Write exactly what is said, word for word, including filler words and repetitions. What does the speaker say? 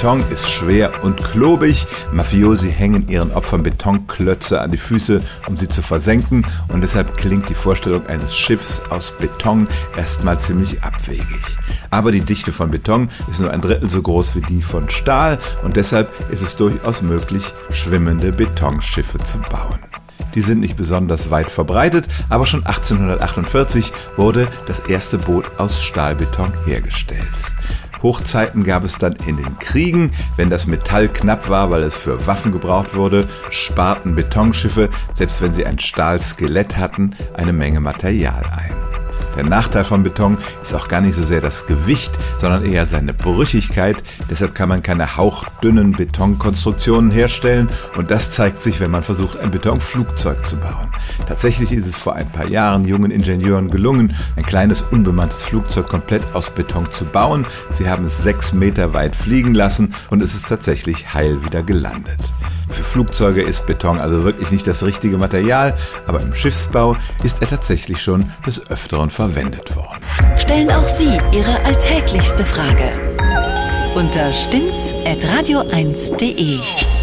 Beton ist schwer und klobig. Mafiosi hängen ihren Opfern Betonklötze an die Füße, um sie zu versenken. Und deshalb klingt die Vorstellung eines Schiffs aus Beton erstmal ziemlich abwegig. Aber die Dichte von Beton ist nur ein Drittel so groß wie die von Stahl. Und deshalb ist es durchaus möglich, schwimmende Betonschiffe zu bauen. Die sind nicht besonders weit verbreitet, aber schon achtzehnhundertachtundvierzig wurde das erste Boot aus Stahlbeton hergestellt. Hochzeiten gab es dann in den Kriegen. Wenn das Metall knapp war, weil es für Waffen gebraucht wurde, sparten Betonschiffe, selbst wenn sie ein Stahlskelett hatten, eine Menge Material ein. Der Nachteil von Beton ist auch gar nicht so sehr das Gewicht, sondern eher seine Brüchigkeit. Deshalb kann man keine hauchdünnen Betonkonstruktionen herstellen und das zeigt sich, wenn man versucht, ein Betonflugzeug zu bauen. Tatsächlich ist es vor ein paar Jahren jungen Ingenieuren gelungen, ein kleines unbemanntes Flugzeug komplett aus Beton zu bauen. Sie haben es sechs Meter weit fliegen lassen und es ist tatsächlich heil wieder gelandet. Für Flugzeuge ist Beton also wirklich nicht das richtige Material, aber im Schiffsbau ist er tatsächlich schon des Öfteren verwendet worden. Stellen auch Sie Ihre alltäglichste Frage unter stimmt's at radio eins punkt de.